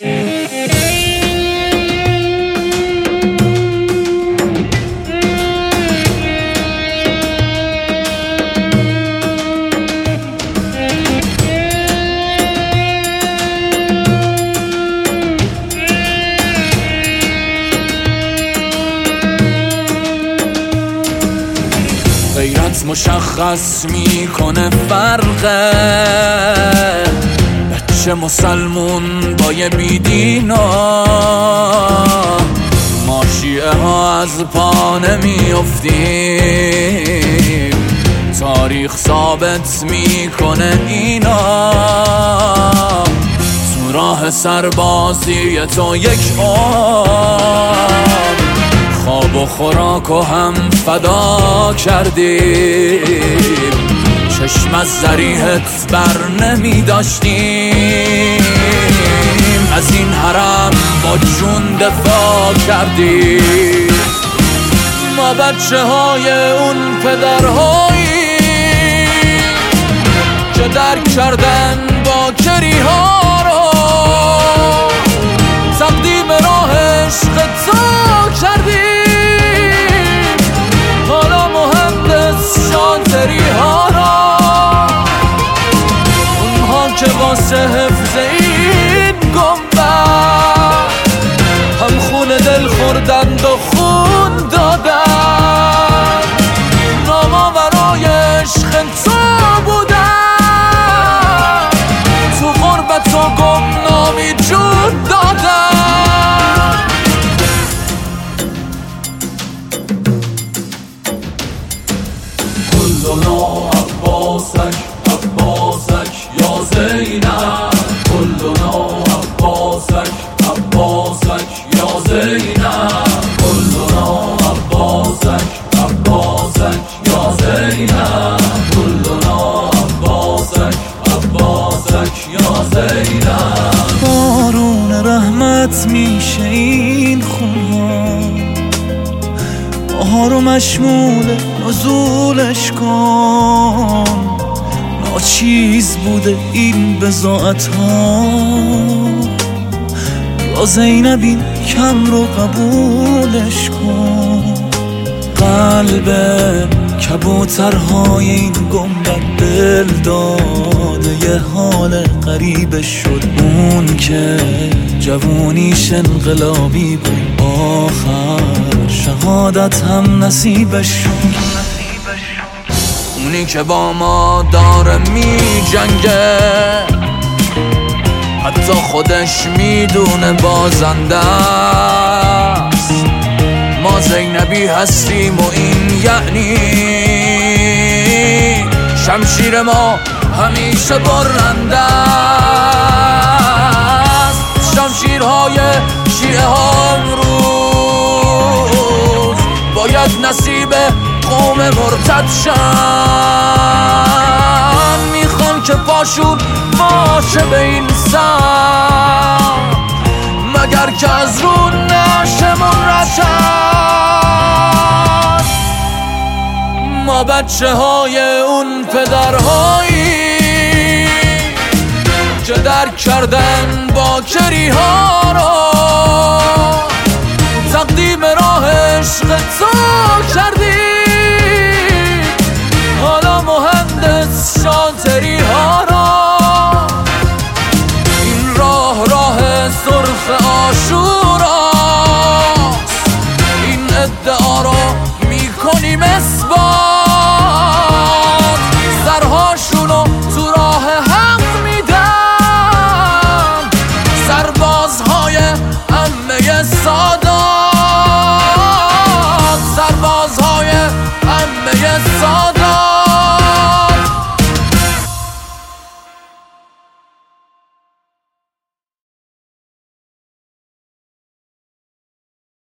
غیرت مشخص میکنه فرقه بچه مسلمون با یه بیدینا. ما شیعه ها از پا نمیافتیم، تاریخ ثابت میکنه اینا. تو راه سربازی تو یک خواب و خوراک و هم فدا کردیم، چشم از ذریحت بر نمی داشتیم، از این حرم با جون دفاع کردیم. ما بچه های اون پدرهایی که درک کردن با کری ها رو، تقدیم راه عشق تو کردیم. حالا مهندس شاطری ها را، اونها که واسه حفظ این گنبد هم خون دل خوردند و خون دادند. ناما برای عشق تو بودن، تو غربت و گمنامی جون دادن. كلنا عباسك عباسك يا زينب، كلنا عباسك عباسك يا زينب، كلنا عباسك عباسك يا زينب، كلنا عباسك عباسك يا زينب. بارون رحمت میشه این خونها، بهار و مشمول نزولش کن. ناچیز بوده این بضاعت ها، یا زینب این کم رو قبولش کن. قلب کبوترهای این گنبد دل داده یه حال غریبش شد. اون که جوونیش انقلابی بود، آخر شهادت هم نصیبش شد. اونی که با ما داره می جنگه، حتی خودش میدونه بازنده است. ما زینبی هستیم و این یعنی شمشیر ما همیشه برنده است. شمشیرهای شیعه ها امروز باید نصیب قوم مرتد شن. میخوان که پاشون باشه به این سر، مگر که از رو نشمون رشن. ما بچه های اون پدرهایی که درک کردن با کری ها رو، تقدیم راه عشق تو کردیم. حالا مهندس شاطری ها را، این راه سرخ عاشوراست. این ادعا رو میکنیم اثبات، سرهاشونو تو راه حق میدن. سربازهای عمه ساده